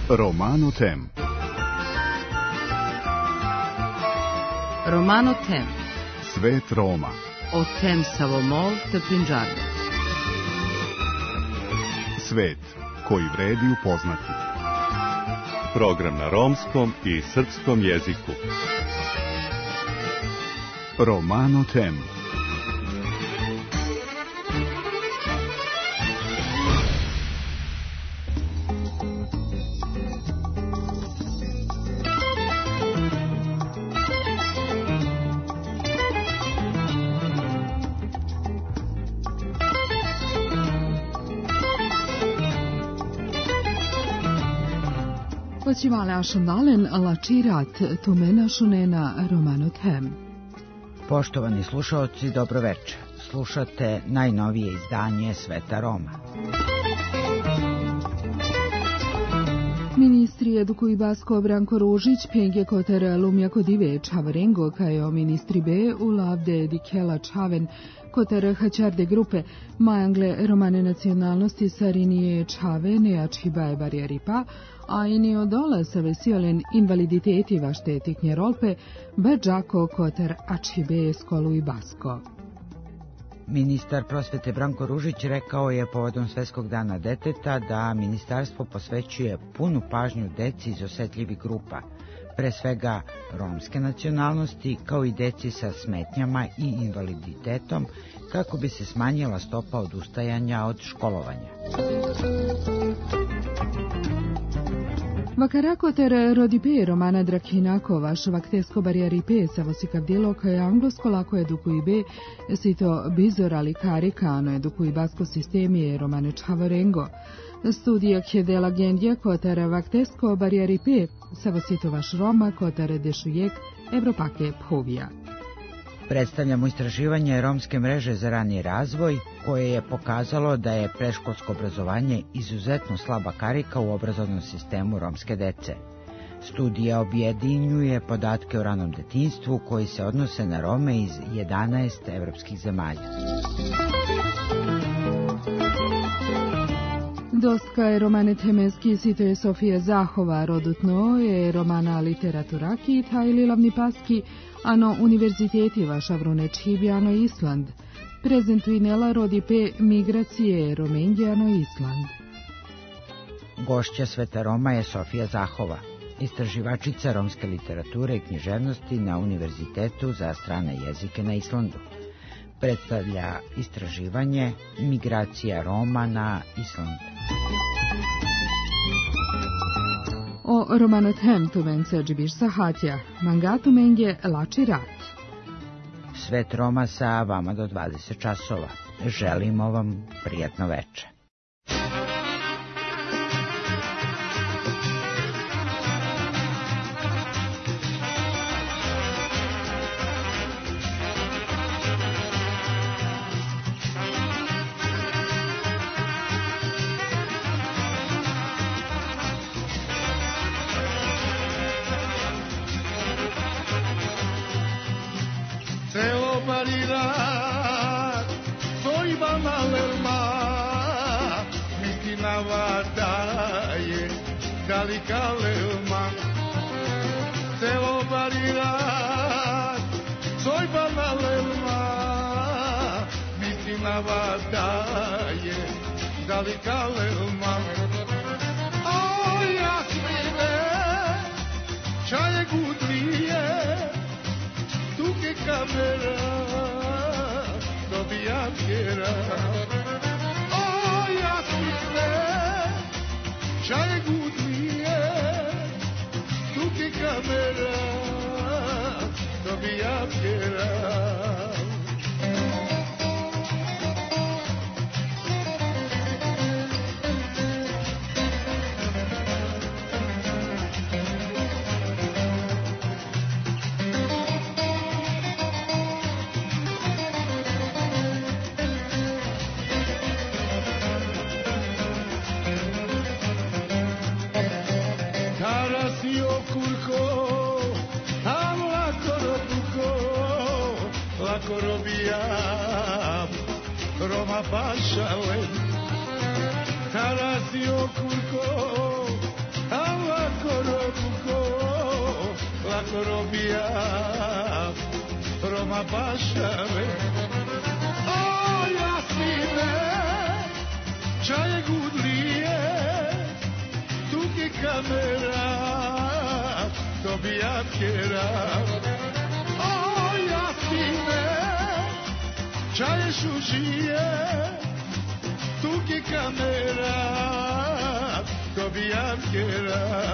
Romano Tem. Romano Tem. Svet Roma. O tem Savomol te Punjabi. Svet koji vredi upoznati. Program na romskom i srpskom jeziku. Romano Tem. Počivalašandalen lačirat tumenašunena Romano Tem. Poštovani slušaoci, dobroveče. Slušate najnovije izdanje Sveta Roma. Ministri edukuj Basko Branko Ružić, penge koter Lumja Kodive Čavarengo, kajo ministri B u lavde Dikela Čaven, koter Hačarde grupe, majangle romane nacionalnosti Sarinije Čavene, Ačibaje Barjeripa, a ini odola sa vesiolen invaliditeti vašte tiknje rolpe, Bađako koter Ačibe skolu i Basko. Ministar prosvete Branko Ružić rekao je povodom Svetskog dana deteta da ministarstvo posvećuje punu pažnju deci iz osetljivih grupa, pre svega romske nacionalnosti, kao i deci sa smetnjama i invaliditetom, kako bi se smanjila stopa odustajanja od školovanja. Vakarakoter rodipe Romana Drakinakova, švaktesko barijaripe savosikav kaj anglosko lako edukuibe, sito bizorali karikano edukuj basko sistemije Romane Čavarengo. Studija kjedela gendje koter vaktesko barijaripe savosito vaš Roma koter dešujek Evropake povija. Predstavljamo istraživanje romske mreže za rani razvoj, koje je pokazalo da je predškolsko obrazovanje izuzetno slaba karika u obrazovnom sistemu romske dece. Studija objedinjuje podatke o ranom detinjstvu koji se odnose na Rome iz 11 evropskih zemalja. Dostka je Romane Temeski, sito je Sofija Zahova, rodutno je Romana literaturaki, tajli lavni paski, ano univerziteti vaša vrunečhibjano Island. Prezentuinela rodipe migracije Romengijano Island. Gošća Sveta Roma je Sofija Zahova, istraživačica romske literature i književnosti na Univerzitetu za strane jezike na Islandu. Predstavlja istraživanje migracija Roma na Islandu. O Romano Tem tuvence džibiš sahatja, mangatu menge lači rat. Svet Roma sa vama do 20 časova. Želimo vam prijatno veče. Roma pašale, Tarasio kurko, lako robija, Roma pašave. O Jasmine, čaje gudlije, tuki kamera, dobija kjera. O Jasmine, čaje šužije, tuki kamera, dobija kjera.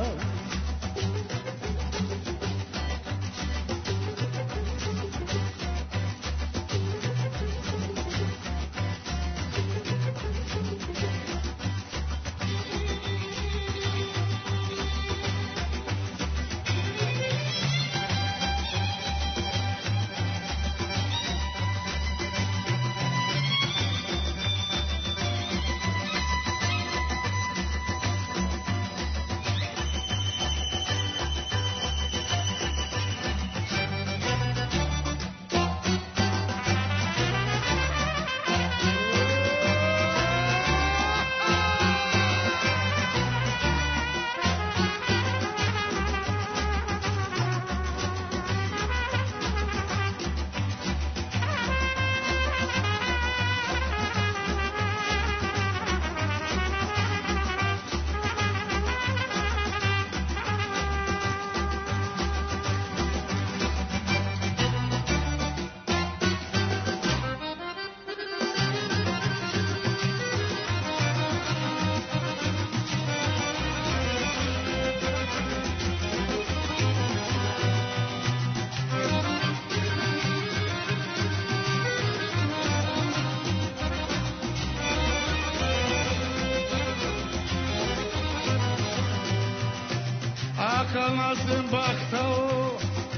Nasem bahtao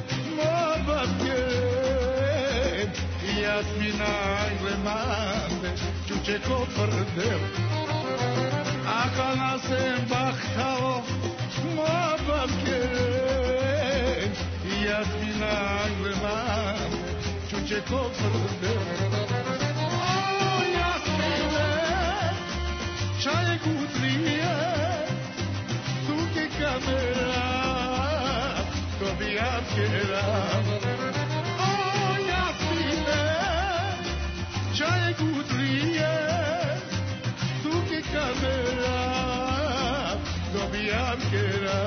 mohabbaten Jasmina glemande čuče ko prdel Aka nasem bahtao mohabbaten Jasmina glemande čuče ko prdel O Jasmine čaje gudrije tuke kamera dobija kjera. O Jasmine, čaje gudrije, tuki kamera, dobija kjera.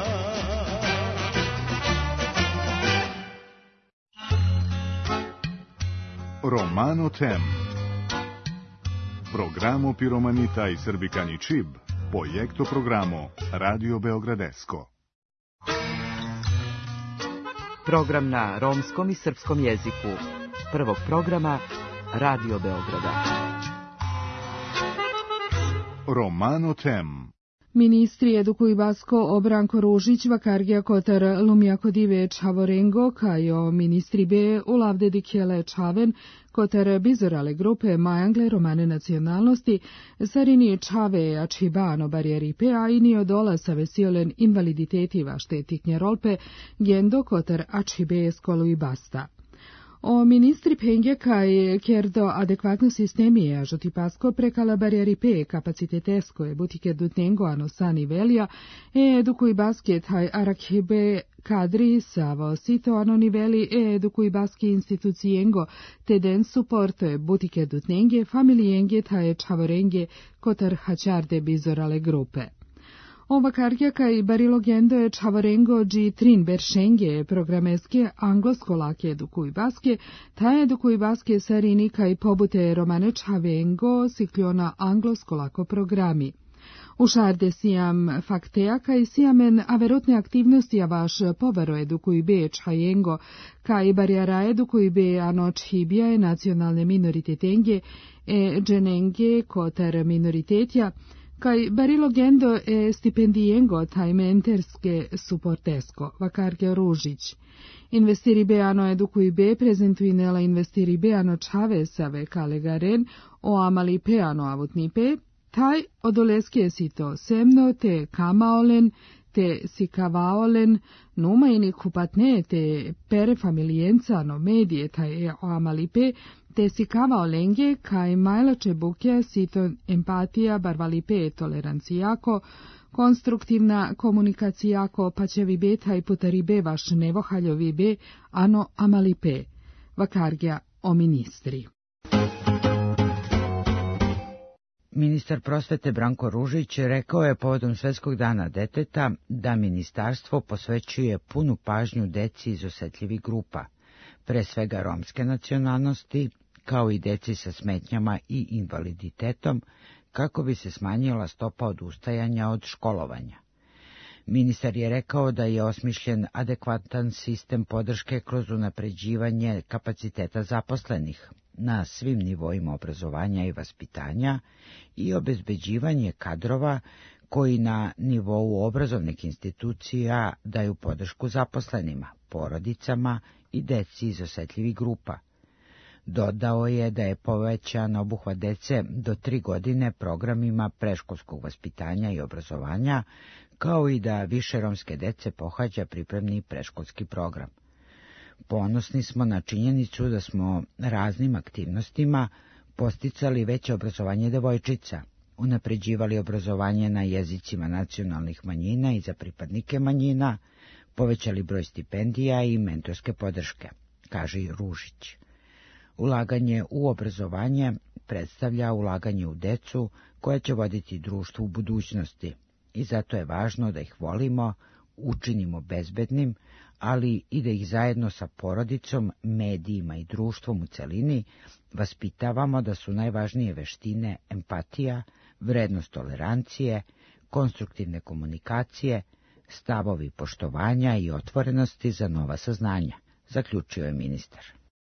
Romano Tem. Programo piromanita i srbikani čib, projekto programo Radio Beogradesko. Program na romskom i srpskom jeziku. Prvog programa Radio Beograda. Romano Tem. Ministri edukuj Basko Obranko Ružić, Vakargija Kotar Lumjako Dive Čavorengo, kajo ministri B Ulavde Dikele Čaven, Kotar Bizorale grupe Majangle romane nacionalnosti, Sarini Čave Ačibano Barjeripe, a i Niodola Savesiolen invaliditeti vaštetitnje rolpe, Gendo Kotar Ačibe Skolu i Basta. O ministri penge kaj kerdo adekvatno sistemije a žutipasko prekala barjeripe kapacitetesko je butike dutengo anosani velja edukuj basket haj arakhebe kadri savo sito anoniveli edukuj baski institucijengo teden supporto butike dutenge familijenge taj čavorenge kotar hačarde bizorale grupe. Ova kargjaka i barilogendo je čavorengo dži trin beršenge programeske anglosko-lake edukuj baske, ta edukuj baske sarini kaj pobute romane čavengo sikljona anglosko-lako programi. U šarde sijam fakteja kaj sijamen averotne aktivnosti a vaš povaro edukuj be čajengo kaj barjara edukuj be anoč hibija nacionalne minoritetenge dženenge kotar minoritetja kaj barilo gendo stipendijengo taj menterske suportesko, Vakarge Ružić. Investiri beano edukuj be prezentuinela investiri beano čavesave kalegaren o amali peano avutnipe, taj odoleske sito semno te kamaolen, te sikavaolen, numaini kupatne te pere familijenca no medije taj o amalipe, te sikavao lenge kaj majlače buke sito empatija barvalipe tolerancijako, konstruktivna komunikacija ko paćevi beta i putari be vaš nevohaljovi be, ano amali pe. Vakargja o ministri. Ministar prosvete Branko Ružić rekao je povodom Svetskog dana deteta da ministarstvo posvećuje punu pažnju deci iz osetljivih grupa, pre svega romske nacionalnosti, kao i deci sa smetnjama i invaliditetom, kako bi se smanjila stopa odustajanja od školovanja. Ministar je rekao da je osmišljen adekvatan sistem podrške kroz unapređivanje kapaciteta zaposlenih na svim nivoima obrazovanja i vaspitanja i obezbeđivanje kadrova koji na nivou obrazovnih institucija daju podršku zaposlenima, porodicama i deci iz osetljivih grupa. Dodao je da je povećan obuhvat dece do 3 godine programima predškolskog vaspitanja i obrazovanja, kao i da više romske dece pohađa pripremni predškolski program. Ponosni smo na činjenicu da smo raznim aktivnostima posticali veće obrazovanje devojčica, unapređivali obrazovanje na jezicima nacionalnih manjina i za pripadnike manjina, povećali broj stipendija i mentorske podrške, kaže Ružić. Ulaganje u obrazovanje predstavlja ulaganje u decu koja će voditi društvo u budućnosti i zato je važno da ih volimo, učinimo bezbednim, ali i da ih zajedno sa porodicom, medijima i društvom u celini vaspitavamo da su najvažnije veštine empatija, vrednost tolerancije, konstruktivne komunikacije, stavovi poštovanja i otvorenosti za nova saznanja, zaključio je ministar.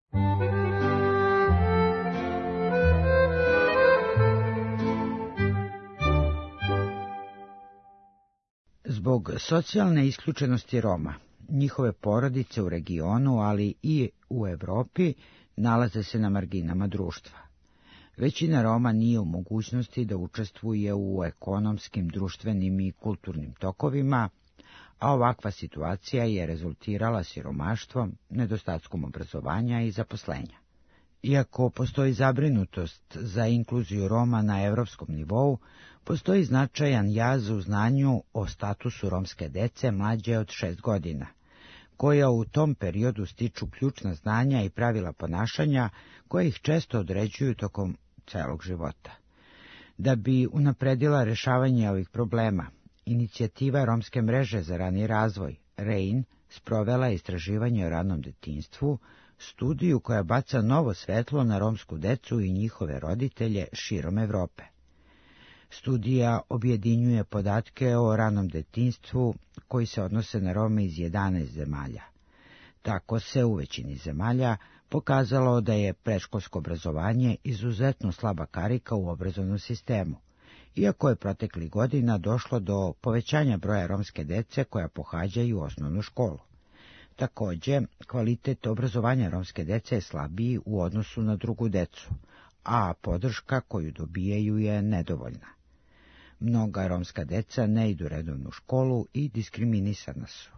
Zbog socijalne isključenosti Roma, njihove porodice u regionu, ali i u Evropi, nalaze se na marginama društva. Većina Roma nije u mogućnosti da učestvuje u ekonomskim, društvenim i kulturnim tokovima, a ovakva situacija je rezultirala siromaštvom, nedostatkom obrazovanja i zaposlenja. Iako postoji zabrinutost za inkluziju Roma na evropskom nivou, postoji značajan jaz u znanju o statusu romske dece mlađe od 6 godina, koja u tom periodu stiču ključna znanja i pravila ponašanja koje ih često određuju tokom celog života. Da bi unapredila rešavanje ovih problema, inicijativa Romske mreže za rani razvoj, REIN, sprovela istraživanje o ranom detinjstvu, studiju koja baca novo svetlo na romsku decu i njihove roditelje širom Evrope. Studija objedinjuje podatke o ranom detinjstvu koji se odnose na Rome iz 11 zemalja. Tako se u većini zemalja pokazalo da je predškolsko obrazovanje izuzetno slaba karika u obrazovnom sistemu, iako je proteklih godina došlo do povećanja broja romske dece koja pohađaju osnovnu školu. Takođe, kvalitet obrazovanja romske dece je slabiji u odnosu na drugu decu, a podrška koju dobijaju je nedovoljna. Mnoga romska deca ne idu redovnu školu i diskriminisana su.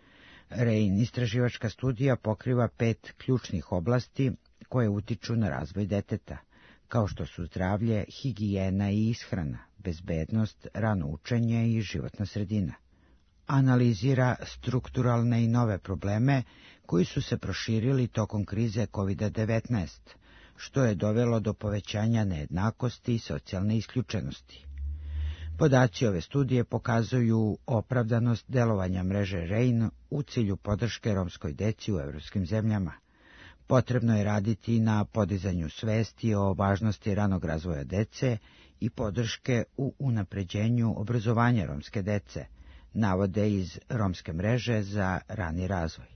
REIN istraživačka studija pokriva 5 ključnih oblasti koje utiču na razvoj deteta, kao što su zdravlje, higijena i ishrana, bezbednost, rano učenje i životna sredina. Analizira strukturalne i nove probleme koji su se proširili tokom krize COVID-19, što je dovelo do povećanja nejednakosti i socijalne isključenosti. Podaci ove studije pokazuju opravdanost delovanja mreže REIN u cilju podrške romskoj deci u evropskim zemljama. Potrebno je raditi na podizanju svesti o važnosti ranog razvoja dece i podrške u unapređenju obrazovanja romske dece, navode iz Romske mreže za rani razvoj.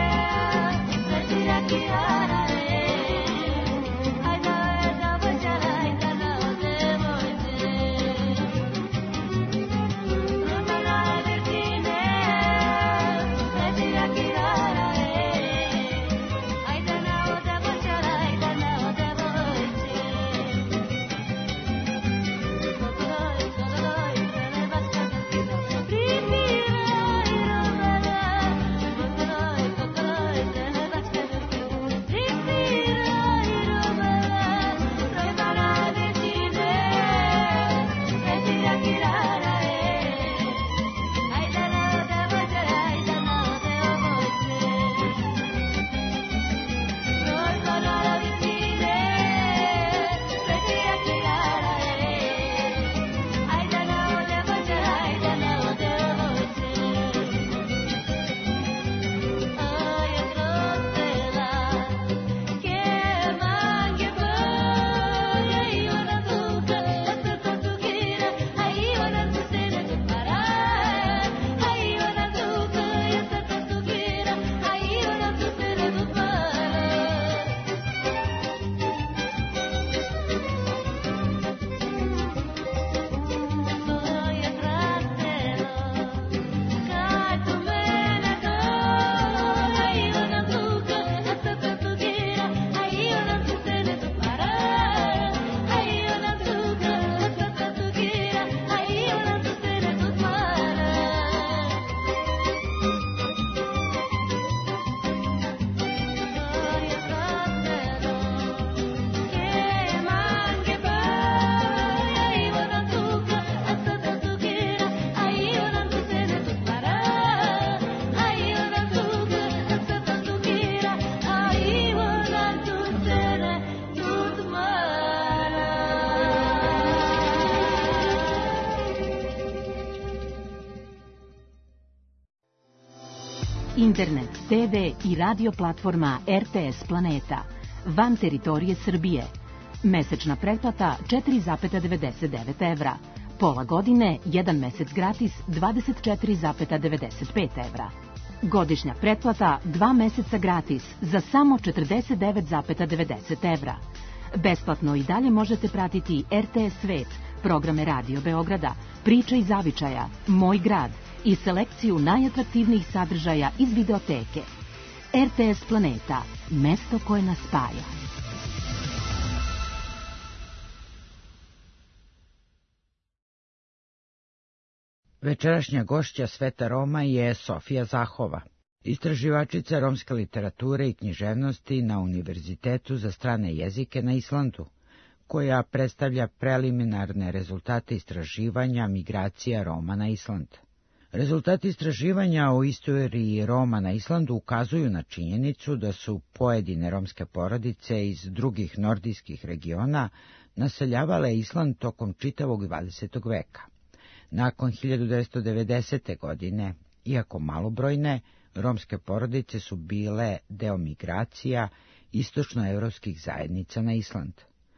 Ay, no, internet, TV i radio platforma RTS Planeta, van teritorije Srbije. Mesečna pretplata 4,99 evra. Pola godine, 1 mesec gratis 24,95 evra. Godišnja pretplata 2 meseca gratis za samo 49,90 evra. Besplatno i dalje možete pratiti RTS Svet, programe Radio Beograda, Priča iz zavičaja, Moj grad i selekciju najatraktivnijih sadržaja iz videoteke. RTS Planeta, mesto koje nas spaja. Večerašnja gošća Sveta Roma je Sofija Zahova, istraživačica romske literature i književnosti na Univerzitetu za strane jezike na Islandu, koja predstavlja preliminarne rezultate istraživanja migracija Roma na Island. Rezultati istraživanja o istoriji Roma na Islandu ukazuju na činjenicu da su pojedine romske porodice iz drugih nordijskih regiona naseljavale Island tokom čitavog 20. veka. Nakon 1990. godine, iako malobrojne, romske porodice su bile deo migracija istočnoevropskih zajednica na Island.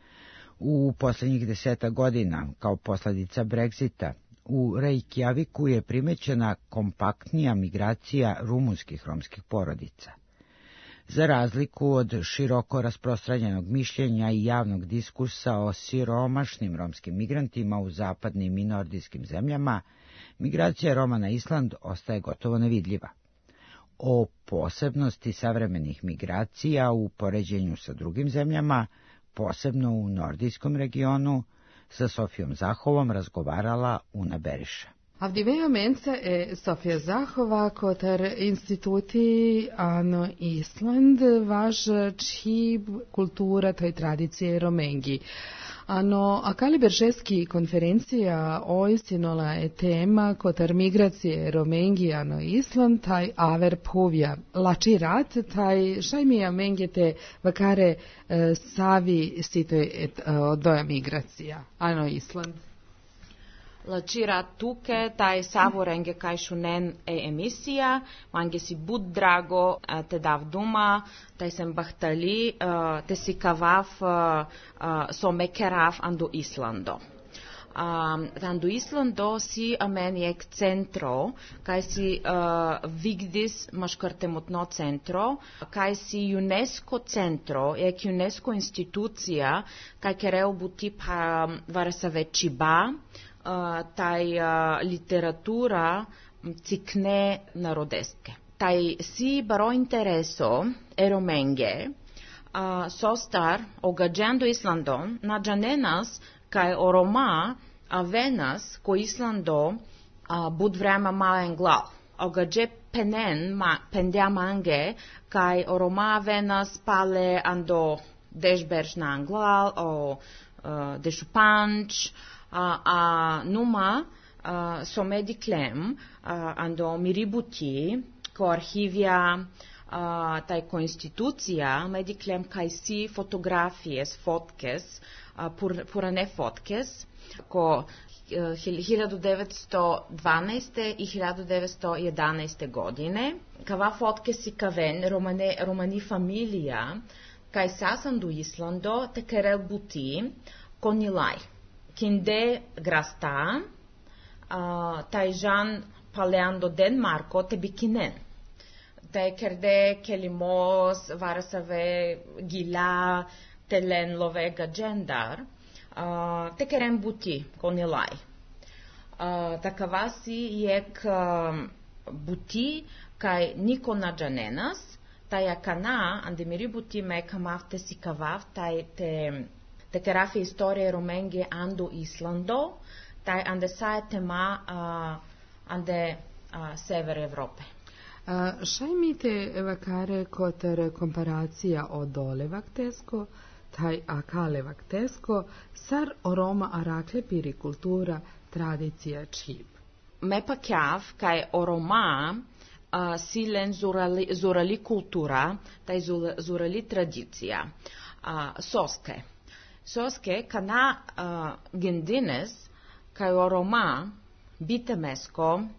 U posljednjih 10 godina, kao posljedica Brexita, u Reykjaviku je primećena kompaktnija migracija rumunskih romskih porodica. Za razliku od široko rasprostranjenog mišljenja i javnog diskursa o siromašnim romskim migrantima u zapadnim i nordijskim zemljama, migracija Roma na Island ostaje gotovo nevidljiva. O posebnosti savremenih migracija u poređenju sa drugim zemljama, posebno u nordijskom regionu, sa Sofijom Zahovom razgovarala Una Beriša. Avdivejamente è Sofia Zahova, kotar instituti ano Island, vaš čib kultura toj tradicije romengi. Ano, akali beržeski konferencija oisinola je tema kotar migracije romengi ano Island, taj aver povja. Lači rat, taj šajmija mengete vakare savi sitoj doja migracija ano Island. Lăcirea tuke, tai savorenge kai shunen emisija, mange si bud drago te dav duma, tai sem bahtali, te si kavav so mekerav ando Islando. Ando Islando si ameniek centro, kai si vigdis maškartemotno centro, kai si UNESCO centro, ek UNESCO institucija, kai kereo buti pa varasave čiba, taj literatura cikne narodeske. Taj si baro intereso eromenge sostar ogađendo Islando nadžanenas kaj oroma avenas ko Islando bud vrema malen glav. Ogađe penen pendja mange kaj oroma avenas pale ando dežberš na anglal o dešupanč numa so mediclem ando miributi ko arhivija taj ko institucija mediclem kaj si fotografijes fotkes purane fotkes ko 1912. i 1911. godine kava fotkes i kaven romani familija kaj sasandu Islando te kerel buti konilaj Kinde grasta, taj žan paleando Denmarko te bikinen. Taj kerde kelimos varasave gila telen lovega gendar, te kerem buti konilaj. Takavasi jek buti kaj niko nadžanenas, taj akana andemiri buti me kamavte si kavav, taj te kerafi istorije romenge ando Islando, taj ande saje tema ande sever Evrope. Šajmite vakare kotar komparacija o dole vaktesko, taj akale vaktesko, sar oroma arakle piri kultura tradicija čib. Me pa kjav kaj oroma silen zurali kultura, taj zurali tradicija. Soske. Soske kana gendines kaj oroma bitemesko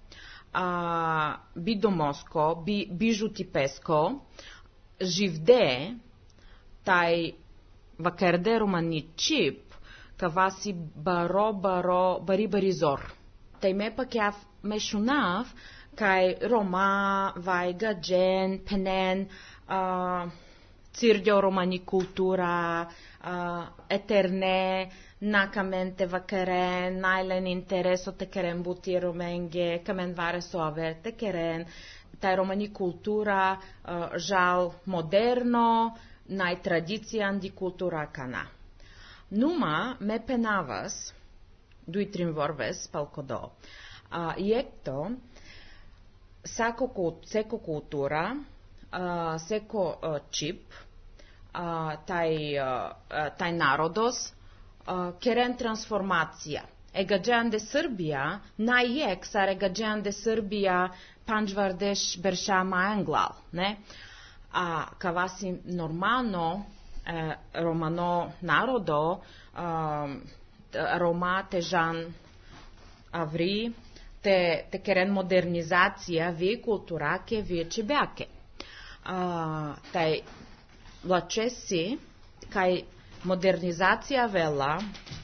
би домоско, би жутипеско, живде, taj vakerde romani čip, kavasi bari-barizor. Tai me pakjav me shunav, kai Roma, vajga, džen, penen, cirdio romani kultura, eterne, nakamente vakeren, najlen intereso tekeren buti romenge, kamen vareso aver tekeren, taj romani kultura, žal moderno, най-традицијан ди култура кана. Нума ме пенавас, дуитрин ворвес, палкодо. Јекто, секо култура, секо чип, тај народос, керен трансформација. Егаджеан де Србија, најек сар егаджеан де Србија, панџвардеш берша маенглал, не? Каваси нормално романо народо, Рома тежан аври, те керен модернизација, вие култураке, вие чебјаке. Тај влачеси, кај модернизација вела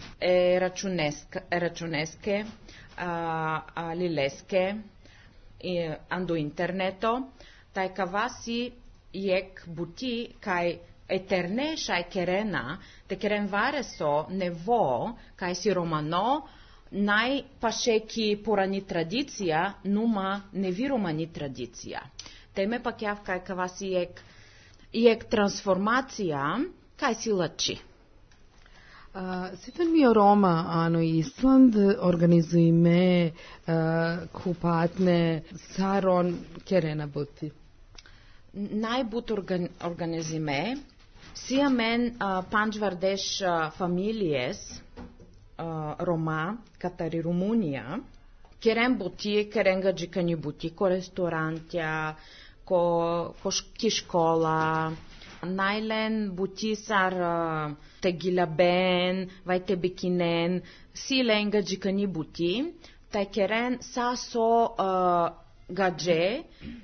рачунеске, лилеске, анду интернето, тај каваси jek buti kaj eterne šaj kerena, te keren vareso nevo kaj si romano, naj pašeki porani tradicija, numa nevi romani tradicija. Teme pak jav kaj kavasi jek transformacija, kaj si lači. Sitten mi Roma, ano Island, organizujeme kupatne saron kerena buti. Najbut organizime, siamen panđvardeš familijes Roma, katari Rumunija, keren buti, keren gađikani buti, ko restorantja, ko škola, najlen buti sar te gilaben, vaj te bikinen, silen gađikani buti, taj keren saso gađe,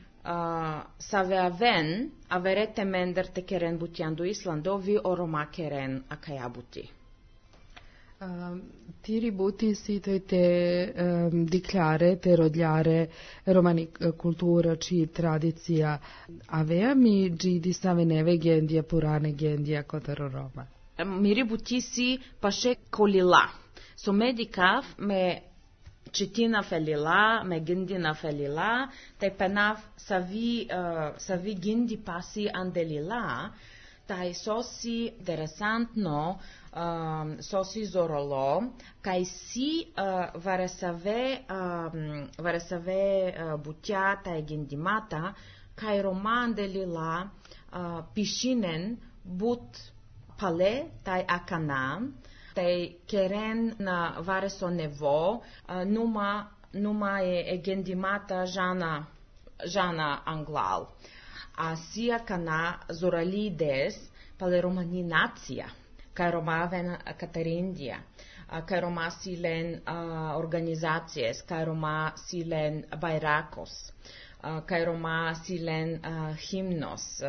Saveaven, averete mender te keren butiandu Islando, vi o Roma keren akaja buti. Tiri buti si te diklare, te rodljare, romani kultura, čiji tradicija, avea mi džidi saveneve gendija, purane gendija, kotaro Roma. Miri buti si paše kolila. So medikav me Četina felila, me gindina felila, taj penav savi gindi pasi andelila, taj sosi interesantno, sosi zorolo, kaj si varesave butja taj gindimata, kaj roman delila pišinen but pale taj akana, taj keren na vareso nevo, numa je gendimata žana anglal. A sija kana zoralides pale romaninacija, kaj romaven katarindija, kaj roma silen organizacije, kaj roma silen bajrakos, kaj roma silen himnos,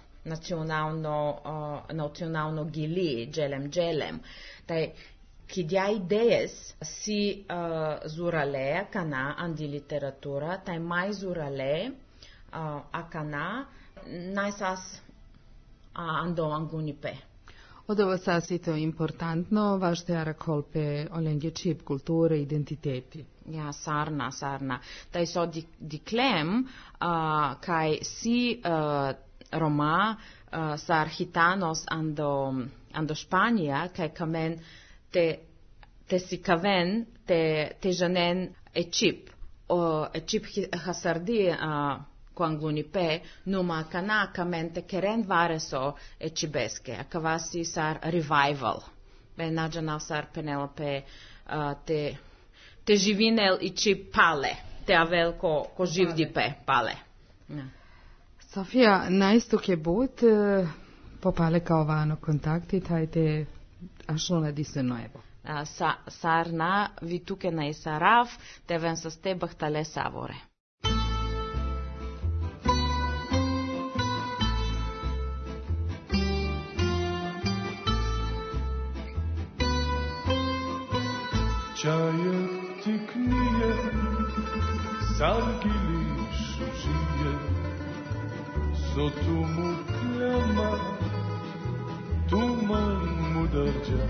nacionalno gili, dželem. Taj kidja idejes si zurale kana andi literatura, taj maj zurale akana najsas ando angunipe. Od ovo sasito importantno, vašte arakolpe olengje čip kulture, identiteti. Ja, sarna. Taj so diklem, kaj si Roma sar gitanos ando Španija, kaj kamen te si kaven, te janen ečip hasardi ko angunipe, numa kana kamen te keren vareso ečibeske, a kavasi sar revival. Be nađanav sar Penelope te živinel i čip pale, te avel ko živdipe pale. Ja. Sofia, najstuk but popale kao vano kontakti, tajte ašona di se noevo. Sarna, vi tuke na isarav, te ven sa stebah tale savore. čaje tiknije, sargili šužije, sotumu kljama, tuman mudarđa,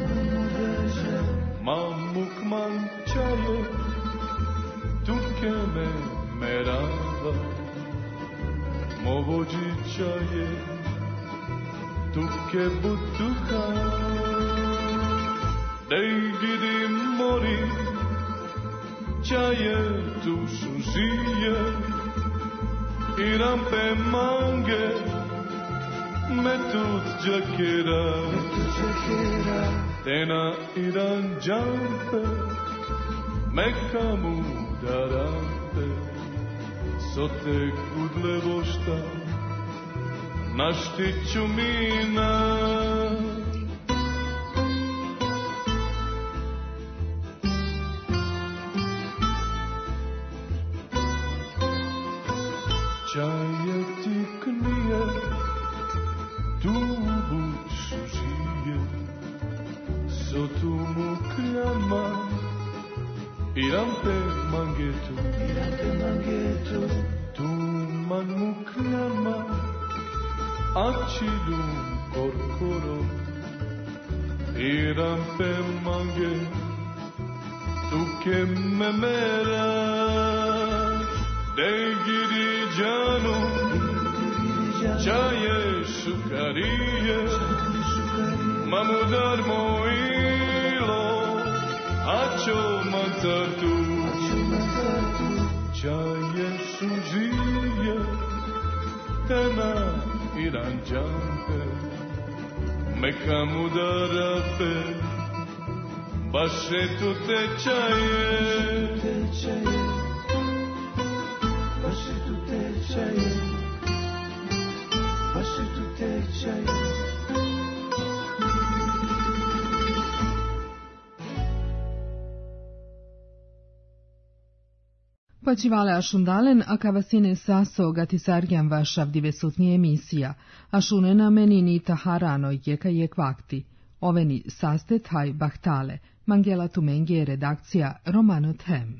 mamuk man čaje, tukene merava, movođi čaje, tuke butuha. Dej gidi mori, čaje tu šužije, i rampe mange, metut džakera, tena iran džampe, mekamu darante, sote kudle vošta, naštiću mina. Čaje tiknije, tubu šužije, sotumu kljama, i rampe mangetu, tuman mu kljama, ačilum korkoro, i rampe mange, tuke memera. Dej gidi džanu, čaje šukarije, mamudar mojilo, ačo mancartu, čaje šužije, tena iran džampe, meka mudarape, baše tu te čaje. Počivale ašundalen, a kavasine saso gatisarjan vašavdive sutni emisija, ašunena menini taharano jeka jek vakti. Oveni saste taj bahtale, Mangela Tumengije redakcija Romano Them.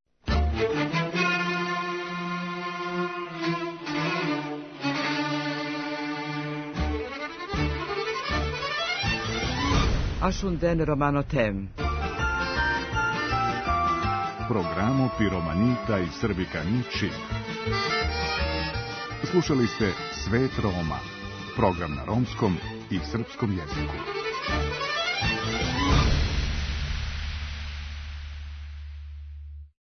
Ašunden Romano Tem. Programo Piromanita i Srbikani Čib. Slušali ste Svet Roma, program na romskom i srpskom jeziku.